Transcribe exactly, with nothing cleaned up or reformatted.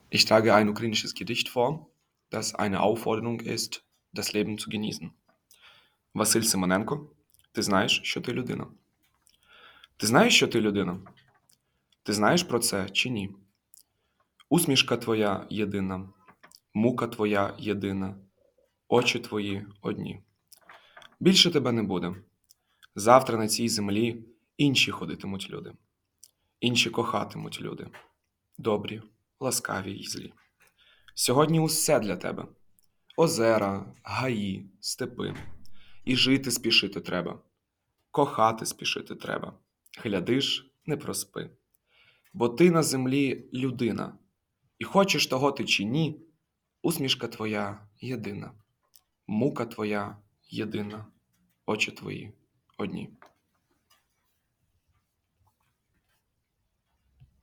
Ich trage ein ukrainisches Gedicht vor, das eine Aufforderung ist, das Leben zu genießen. Василь Симоненко, ти знаєш, що ти людина? Ти знаєш, що ти людина? Ти знаєш про це чи ні? Усмішка твоя єдина, мука твоя єдина, очі твої одні. Більше тебе не буде. Завтра на цій землі інші ходитимуть люди. Інші кохатимуть люди. Добрі, ласкаві й злі. Сьогодні усе для тебе. Озера, гаї, степи. І жити спішити треба. Кохати спішити треба. Глядиш, не проспи. Бо ти на землі людина. І хочеш того ти чи ні, усмішка твоя єдина. Мука твоя єдина. Очі твої одні.